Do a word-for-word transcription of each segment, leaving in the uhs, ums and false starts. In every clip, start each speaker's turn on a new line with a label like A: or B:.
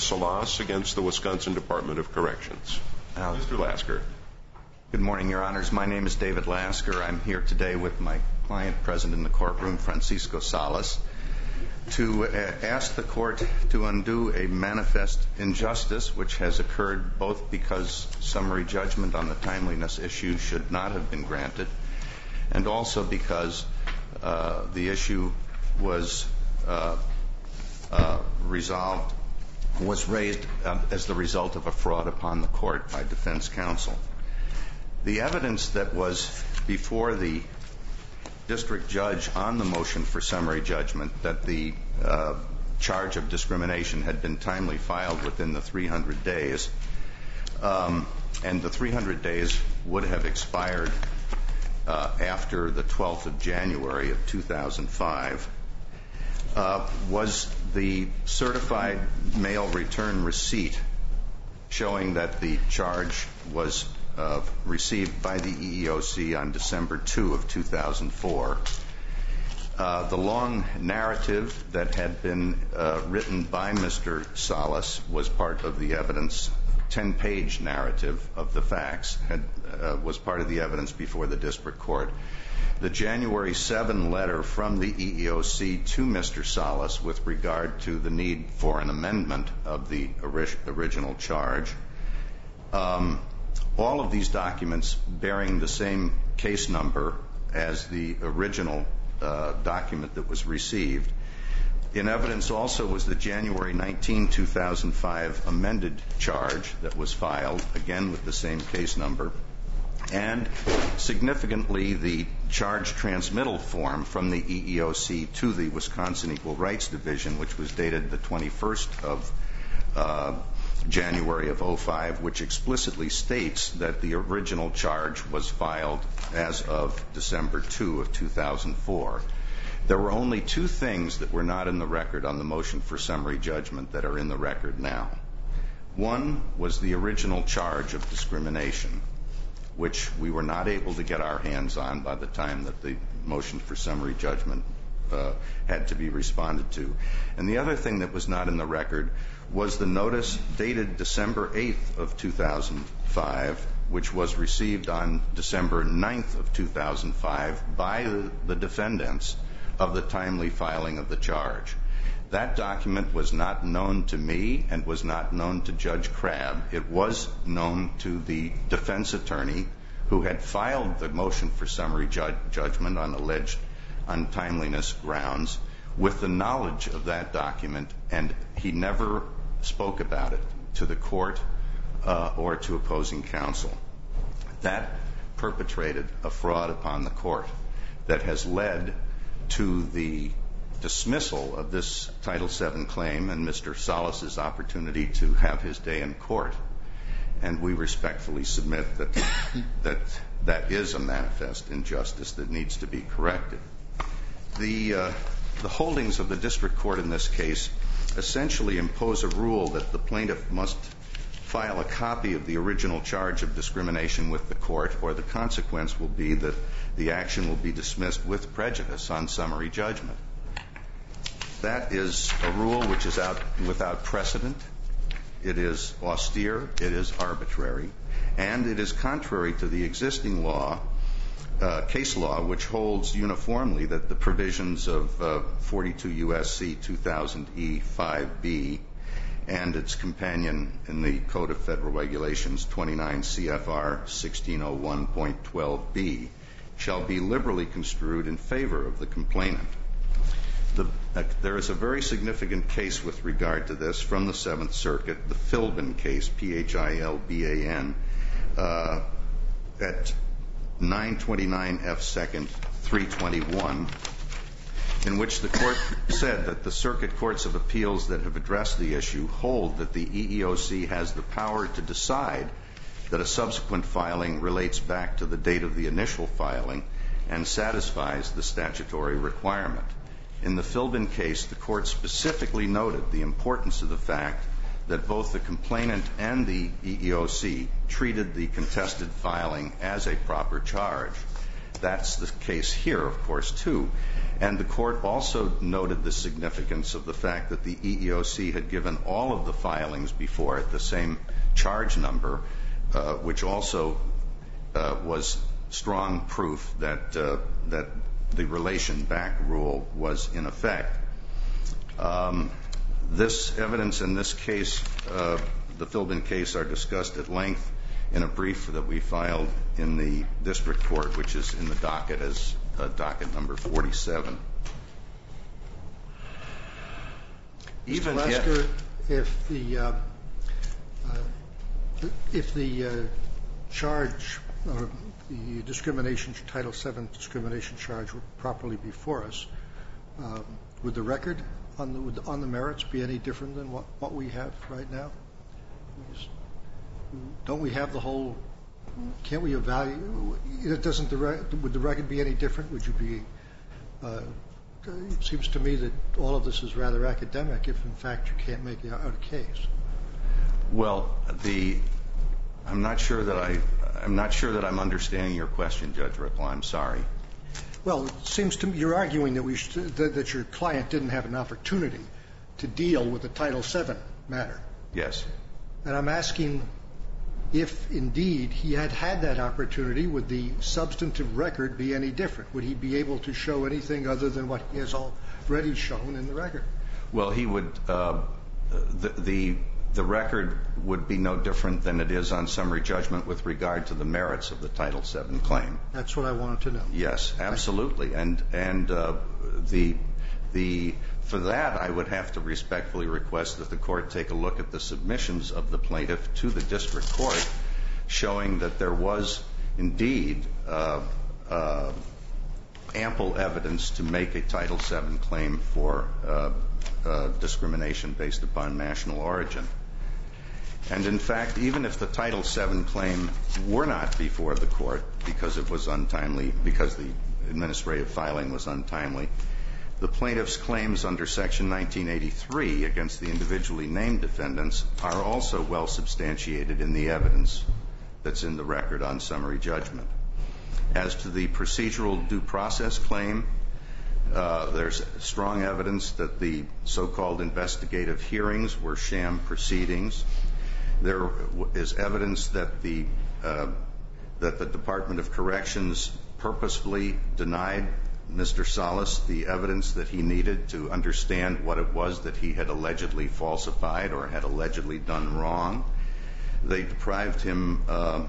A: Salas against the Wisconsin Department of Corrections. Uh, Mister Lasker.
B: Good morning, Your Honors. My name is David Lasker. I'm here today with my client present in the courtroom, Francisco Salas, to uh, ask the court to undo a manifest injustice which has occurred both because summary judgment on the timeliness issue should not have been granted, and also because uh, the issue was uh, uh, resolved, was raised uh, as the result of a fraud upon the court by defense counsel. The evidence that was before the district judge on the motion for summary judgment that the uh, charge of discrimination had been timely filed within the three hundred days, um, and the three hundred days would have expired uh, after the twelfth of January of two thousand five, uh, was the certified mail return receipt showing that the charge was Uh, received by the E E O C on December second of two thousand four. Uh, the long narrative that had been uh, written by Mister Salas was part of the evidence. ten-page narrative of the facts had, uh, was part of the evidence before the district court. The January seventh letter from the E E O C to Mister Salas with regard to the need for an amendment of the ori- original charge, um, all of these documents bearing the same case number as the original uh, document that was received. In evidence also was the January nineteenth, two thousand five amended charge that was filed, again with the same case number, and significantly the charge transmittal form from the E E O C to the Wisconsin Equal Rights Division, which was dated the twenty-first of uh, January of oh five, which explicitly states that the original charge was filed as of December second of two thousand four. There were only two things that were not in the record on the motion for summary judgment that are in the record now. One was the original charge of discrimination, which we were not able to get our hands on by the time that the motion for summary judgment uh, had to be responded to. And the other thing that was not in the record was the notice dated December eighth of two thousand five, which was received on December ninth of two thousand five by the, the defendants of the timely filing of the charge. That document was not known to me and was not known to Judge Crabb. It was known to the defense attorney who had filed the motion for summary ju- judgment on alleged untimeliness grounds with the knowledge of that document, and he never spoke about it to the court uh, or to opposing counsel. That perpetrated a fraud upon the court that has led to the dismissal of this Title seven claim and Mister Salas's opportunity to have his day in court. And we respectfully submit that that, that is a manifest injustice that needs to be corrected. The, uh, the holdings of the district court in this case essentially impose a rule that the plaintiff must file a copy of the original charge of discrimination with the court, or the consequence will be that the action will be dismissed with prejudice on summary judgment. That is a rule which is out without precedent. It is austere, it is arbitrary, and it is contrary to the existing law, uh, case law, which holds uniformly that the provisions of uh, forty-two U S C two thousand E five B and its companion in the Code of Federal Regulations twenty-nine C F R sixteen oh one point twelve B shall be liberally construed in favor of the complainant. The, uh, there is a very significant case with regard to this from the Seventh Circuit, the Philbin case, P H I L B A N, uh, at nine twenty-nine F second three twenty-one, in which the court said that the circuit courts of appeals that have addressed the issue hold that the E E O C has the power to decide that a subsequent filing relates back to the date of the initial filing and satisfies the statutory requirement. In the Philbin case, the court specifically noted the importance of the fact that both the complainant and the E E O C treated the contested filing as a proper charge. That's the case here, of course, too. And the court also noted the significance of the fact that the E E O C had given all of the filings before it the same charge number, uh, which also uh, was strong proof that uh, that the relation back rule was in effect. Um, this evidence in this case, uh, the Philbin case, are discussed at length in a brief that we filed in the district court, which is in the docket as uh, docket number forty-seven.
C: Even Mister Lasker, if the uh, uh, if the uh, charge or the discrimination Title seven discrimination charge were properly before us, um, would the record on the would, on the merits be any different than what, what we have right now? Don't we have the whole? Can't we evaluate? It doesn't the would the record be any different? Would you be? Uh, it seems to me that all of this is rather academic. If in fact you can't make it out a case.
B: Well, the I'm not sure that I I'm not sure that I'm understanding your question, Judge Ripple. I'm sorry.
C: Well, it seems to me you're arguing that we should, that, that your client didn't have an opportunity to deal with the Title seven matter.
B: Yes.
C: And I'm asking if indeed he had had that opportunity, would the substantive record be any different? Would he be able to show anything other than what he has already shown in the record?
B: Well, he would. Uh, the, the the record would be no different than it is on summary judgment with regard to the merits of the Title seven claim.
C: That's what I wanted to know.
B: Yes, absolutely. And and uh, the the for that I would have to respectfully request that the court take a look at the submissions of the plaintiff to the district court, showing that there was indeed uh, uh, ample evidence to make a Title seven claim for uh, uh, discrimination based upon national origin. And in fact, even if the Title seven claim were not before the court because it was untimely, because the administrative filing was untimely, the plaintiff's claims under Section nineteen eighty-three against the individually named defendants are also well substantiated in the evidence that's in the record on summary judgment. As to the procedural due process claim, uh, there's strong evidence that the so-called investigative hearings were sham proceedings. There is evidence that the uh, that the Department of Corrections purposefully denied Mister Salas the evidence that he needed to understand what it was that he had allegedly falsified or had allegedly done wrong. They deprived him uh,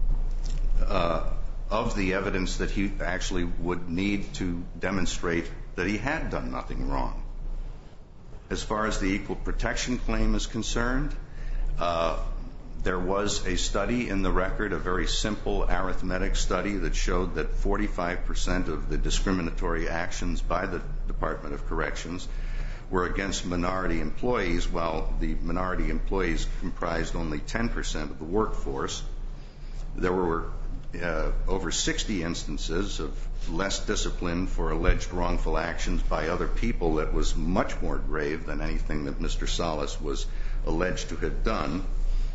B: uh, of the evidence that he actually would need to demonstrate that he had done nothing wrong. As far as the equal protection claim is concerned, uh, there was a study in the record, a very simple arithmetic study that showed that forty-five percent of the discriminatory actions by the Department of Corrections were against minority employees, while the minority employees comprised only ten percent of the workforce. There were uh, over sixty instances of less discipline for alleged wrongful actions by other people that was much more grave than anything that Mister Salas was alleged to have done.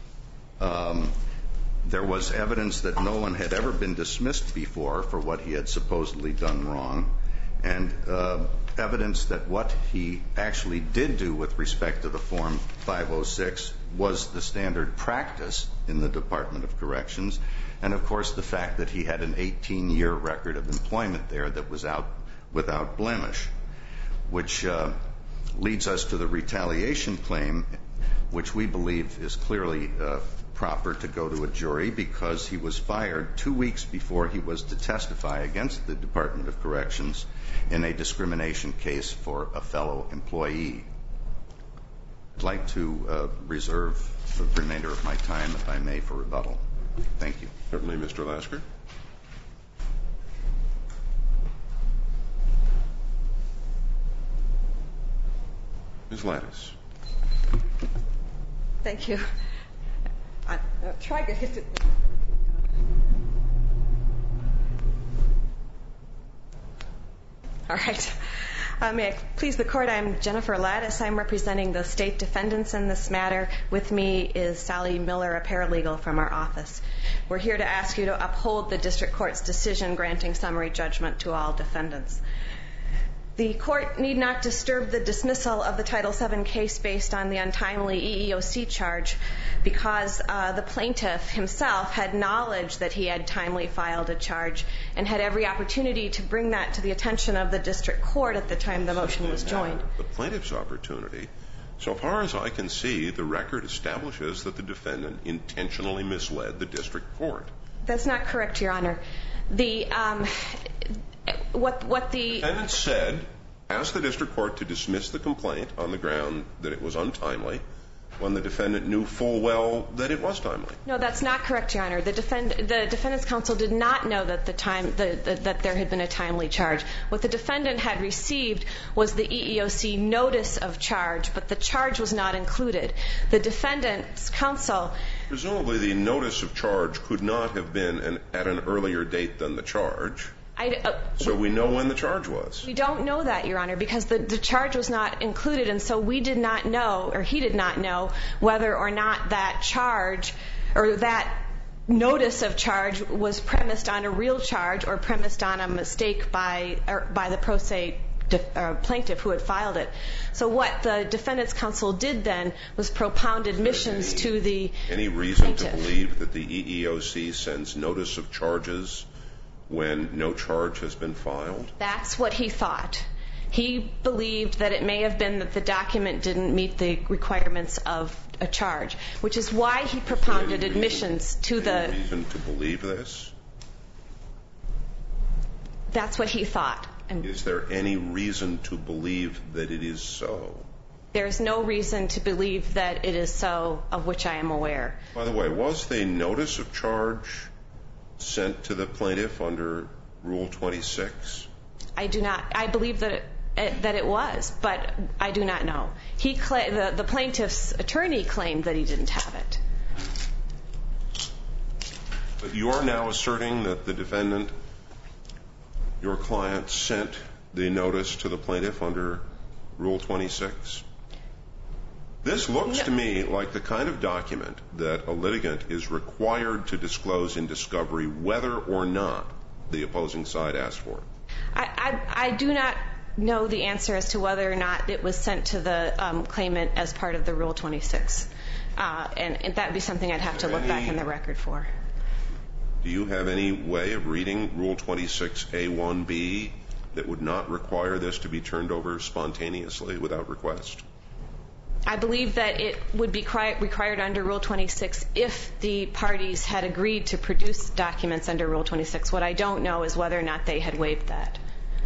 B: Um, there was evidence that no one had ever been dismissed before for what he had supposedly done wrong, and uh, evidence that what he actually did do with respect to the Form five oh six was the standard practice in the Department of Corrections, and of course the fact that he had an eighteen-year record of employment there that was out without blemish, which uh, leads us to the retaliation claim, which we believe is clearly uh, proper to go to a jury because he was fired two weeks before he was to testify against the Department of Corrections in a discrimination case for a fellow employee. I'd like to uh, reserve the remainder of my time, if I may, for rebuttal. Thank you.
A: Certainly, Mister Lasker. Miz Lattice.
D: Thank you. I, I'll try to hit it. All right. Uh, may I please the court? I'm Jennifer Lattice. I'm representing the state defendants in this matter. With me is Sally Miller, a paralegal from our office. We're here to ask you to uphold the district court's decision granting summary judgment to all defendants. The court need not disturb the dismissal of the Title seven case based on the untimely E E O C charge because uh, the plaintiff himself had knowledge that he had timely filed a charge and had every opportunity to bring that to the attention of the district court at the time the motion was joined.
A: The plaintiff's opportunity, so far as I can see, the record establishes that the defendant intentionally misled the district court.
D: That's not correct, Your Honor. The um, what what the
A: defendant said, asked the district court to dismiss the complaint on the ground that it was untimely, when the defendant knew full well that it was timely.
D: No, that's not correct, Your Honor. The, defend, the defendant's counsel did not know that the time the, the, that there had been a timely charge. What the defendant had received was the E E O C notice of charge, but the charge was not included. The defendant's counsel...
A: Presumably the notice of charge could not have been an, at an earlier date than the charge.
D: I, uh,
A: so we know when the charge was.
D: We don't know that, Your Honor, because the, the charge was not included, and so we did not know, or he did not know, whether or not that charge or that notice of charge was premised on a real charge or premised on a mistake by or by the pro se def, uh, plaintiff who had filed it. So what the defendant's counsel did then was propound admissions any, to the
A: Any reason
D: plaintiff.
A: to believe that the E E O C sends notice of charges when no charge has been filed?
D: That's what he thought. He believed that it may have been that the document didn't meet the requirements of a charge, which is why he propounded admissions to the...
A: Any reason to believe this?
D: That's what he thought. And
A: is there any reason to believe that it is so?
D: There's no reason to believe that it is so, of which I am aware.
A: By the way, was the notice of charge sent to the plaintiff under Rule twenty-six?
D: I do not. I believe that it, that it was, but I do not know. He cla- the, the plaintiff's attorney claimed that he didn't have it.
A: But you are now asserting that the defendant, your client, sent the notice to the plaintiff under Rule twenty-six? This looks
D: no.
A: to me like the kind of document that a litigant is required to disclose in discovery whether or not the opposing side asked for it.
D: I, I, I do not know the answer as to whether or not it was sent to the um, claimant as part of the Rule twenty-six. Uh, and, and that would be something I'd have to look any, back in the record for.
A: Do you have any way of reading Rule twenty-six A one B that would not require this to be turned over spontaneously without request?
D: I believe that it would be required under Rule twenty-six if the parties had agreed to produce documents under Rule twenty-six. What I don't know is whether or not they had waived that.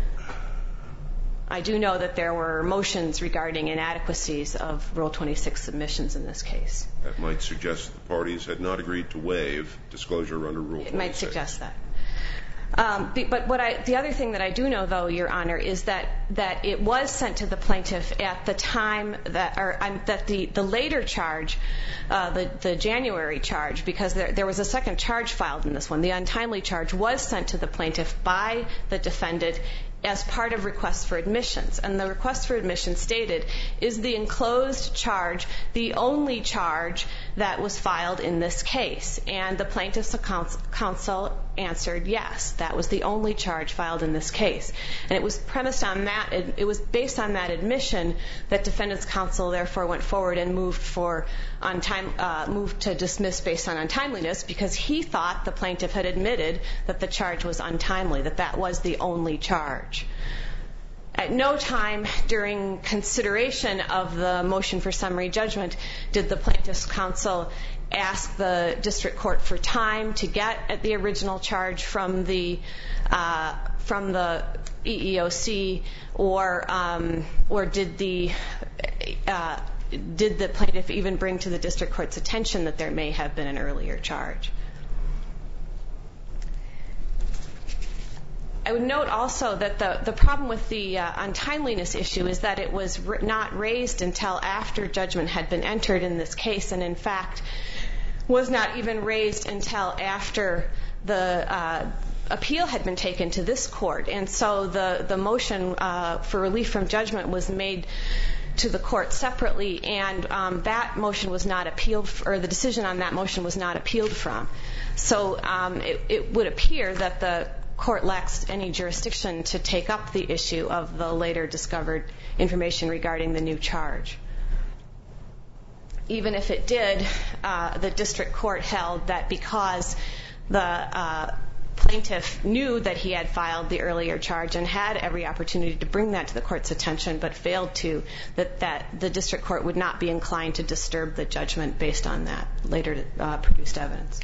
D: I do know that there were motions regarding inadequacies of Rule twenty-six submissions in this case.
A: That might suggest that the parties had not agreed to waive disclosure under Rule twenty-six.
D: It might suggest that. Um, but what I, the other thing that I do know, though, Your Honor, is that, that it was sent to the plaintiff at the time that, or um, that the, the later charge, uh, the, the January charge, because there, there was a second charge filed in this one. The untimely charge was sent to the plaintiff by the defendant as part of requests for admissions. And the request for admission stated, is the enclosed charge the only charge that was filed in this case? And the plaintiff's counsel answered yes, that was the only charge filed in this case. And it was premised on that, it, it was based on that admission that defendant's counsel therefore went forward and moved for untime, uh, moved to dismiss based on untimeliness, because he thought the plaintiff had admitted that the charge was untimely, that that was the only charge. At no time during consideration of the motion for summary judgment did the plaintiff's counsel ask the district court for time to get at the original charge from the uh, from the E E O C, or um, or did the uh, did the plaintiff even bring to the district court's attention that there may have been an earlier charge? I would note also that the, the problem with the uh, untimeliness issue is that it was r- not raised until after judgment had been entered in this case, and in fact was not even raised until after the uh, appeal had been taken to this court. And so the, the motion uh, for relief from judgment was made to the court separately, and um, that motion was not appealed, or the decision on that motion was not appealed from. So um, it, it would appear that the court lacks any jurisdiction to take up the issue of the later discovered information regarding the new charge. Even if it did, uh, the district court held that because the uh, plaintiff knew that he had filed the earlier charge and had every opportunity to bring that to the court's attention but failed to, that, that the district court would not be inclined to disturb the judgment based on that later uh, produced evidence.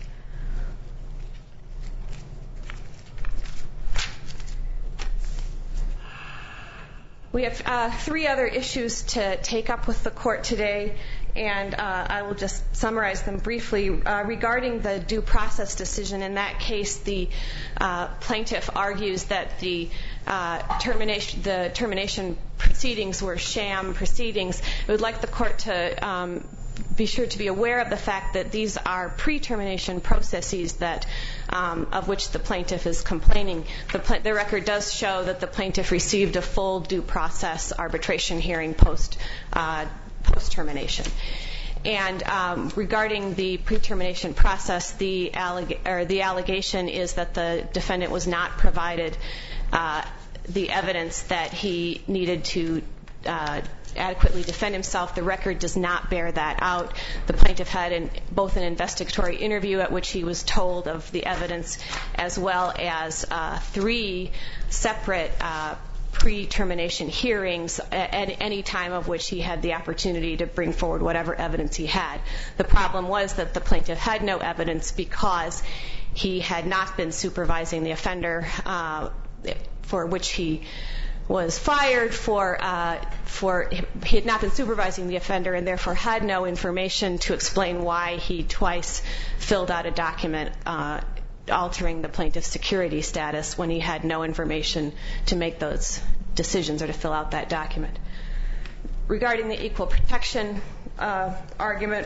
D: We have uh, three other issues to take up with the court today, and uh, I will just summarize them briefly. Uh, regarding the due process decision, in that case, the uh, plaintiff argues that the uh, termination the termination proceedings were sham proceedings. I would like the court to um, be sure to be aware of the fact that these are pre-termination processes that um, of which the plaintiff is complaining. The, pla- the record does show that the plaintiff received a full due process arbitration hearing post uh, post termination. And um, regarding the pre-termination process, the, alleg- or the allegation is that the defendant was not provided uh, the evidence that he needed to uh, adequately defend himself. The record does not bear that out. The plaintiff had an, both an investigatory interview at which he was told of the evidence, as well as uh, three separate uh, pre-termination hearings at any time of which he had the opportunity to bring forward whatever evidence he had. The problem was that the plaintiff had no evidence because he had not been supervising the offender uh, for which he was fired for, uh, for he had not been supervising the offender and therefore had no information to explain why he twice filled out a document uh, altering the plaintiff's security status when he had no information to make those decisions or to fill out that document. Regarding the equal protection uh, argument,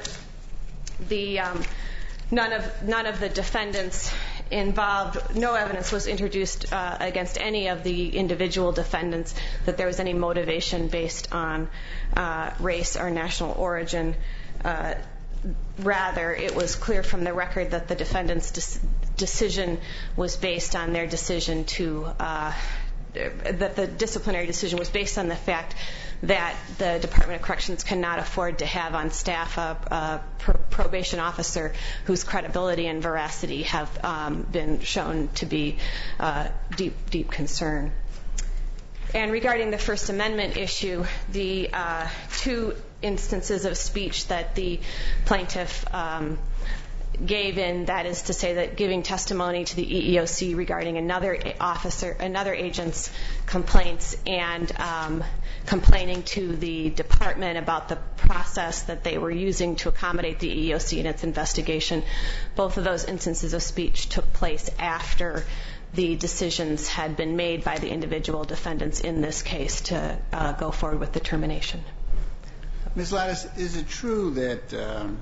D: the um, none of none of the defendants involved, no evidence was introduced uh, against any of the individual defendants that there was any motivation based on uh, race or national origin. Uh, rather, it was clear from the record that the defendant's de- decision was based on their decision to, uh, that the disciplinary decision was based on the fact that the Department of Corrections cannot afford to have on staff a, a pr- probation officer whose credibility and veracity have um, been shown to be uh, deep, deep concern. And regarding the First Amendment issue, the uh, two instances of speech that the plaintiff um, gave in, that is to say that giving testimony to the E E O C regarding another officer, another agent's complaints, and um, complaining to the department about the process that they were using to accommodate the E E O C in its investigation. Both of those instances of speech took place after the decisions had been made by the individual defendants in this case to uh, go forward with the termination.
E: Miz Lattice, is it true that, um,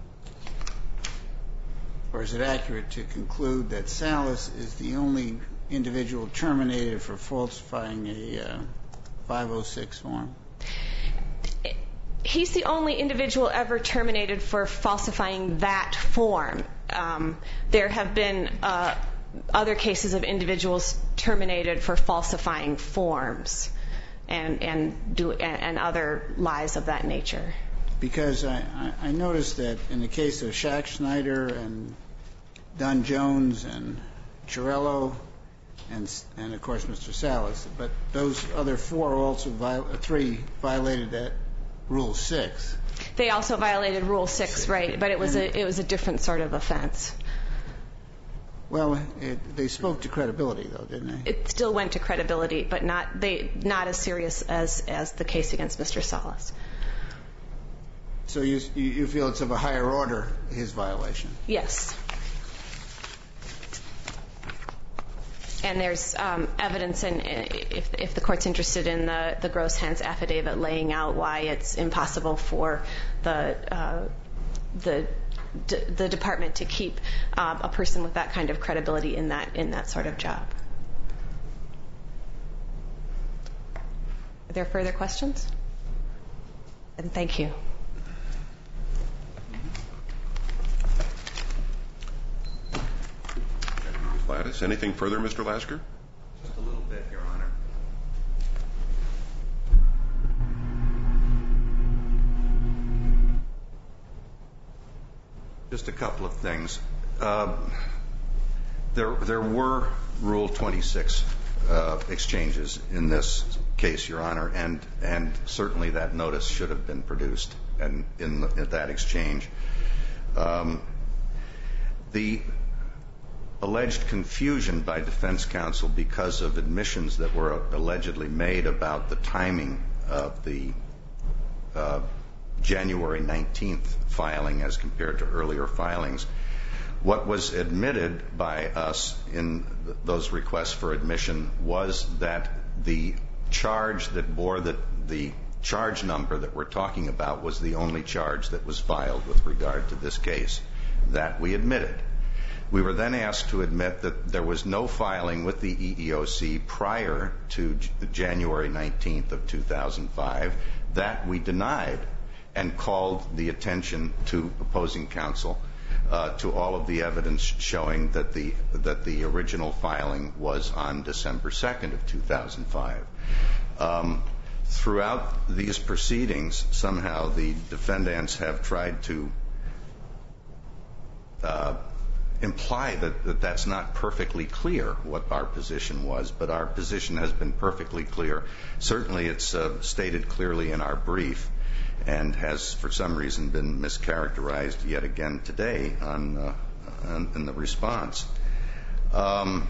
E: or is it accurate to conclude that Salas is the only individual terminated for falsifying a uh, five oh six form?
D: He's the only individual ever terminated for falsifying that form. Um, there have been uh, other cases of individuals terminated for falsifying forms and and do and, and other lies of that nature.
E: Because I, I, I noticed that in the case of Shaq Schneider and Don Jones and Chiarello and and of course Mister Salas, but those other four also viol- three violated that Rule six.
D: They also violated Rule six, right? But it was and, a it was a different sort of offense.
E: Well, it, they spoke to credibility, though, didn't they?
D: It still went to credibility, but not they not as serious as as the case against Mister Salas.
E: So you you feel it's of a higher order, his violation?
D: Yes. And there's um, evidence, in, if, if the court's interested in the, the Gross-Hens affidavit laying out why it's impossible for the uh, the the department to keep uh, a person with that kind of credibility in that in that sort of job. Are there further questions? And thank you.
A: status. Anything further, Mister Lasker?
B: Just a little bit, Your Honor. Just a couple of things. Uh, there, there were Rule twenty-six uh, exchanges in this case, Your Honor, and and certainly that notice should have been produced and in, the, in that exchange. Um, the alleged confusion by defense counsel because of admissions that were allegedly made about the timing of the uh, January nineteenth filing as compared to earlier filings. What was admitted by us in th- those requests for admission was that the charge that bore the, the charge number that we're talking about was the only charge that was filed with regard to this case. That we admitted. We were then asked to admit that there was no filing with the E E O C prior to J- January nineteenth of two thousand five. That we denied and called the attention to opposing counsel uh, to all of the evidence showing that the that the original filing was on December second of two thousand five. Um, throughout these proceedings, somehow the defendants have tried to uh, imply that, that that's not perfectly clear what our position was, but our position has been perfectly clear. Certainly it's uh, stated clearly in our brief and has for some reason been mischaracterized yet again today on, uh, on in the response. Um,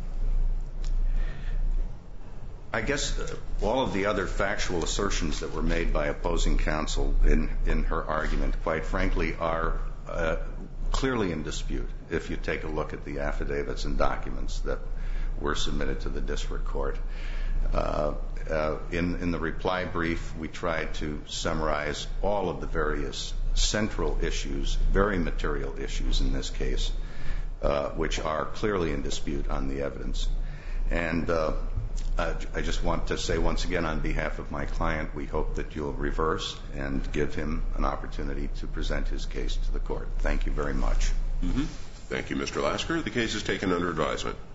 B: I guess all of the other factual assertions that were made by opposing counsel in, in her argument, quite frankly, are uh, clearly in dispute if you take a look at the affidavits and documents that were submitted to the district court. Uh, uh, in, in the reply brief, we tried to summarize all of the various central issues, very material issues in this case, uh, which are clearly in dispute on the evidence. And uh, uh, I just want to say once again on behalf of my client, we hope that you'll reverse and give him an opportunity to present his case to the court. Thank you very much.
A: Mm-hmm. Thank you, Mister Lasker. The case is taken under advisement.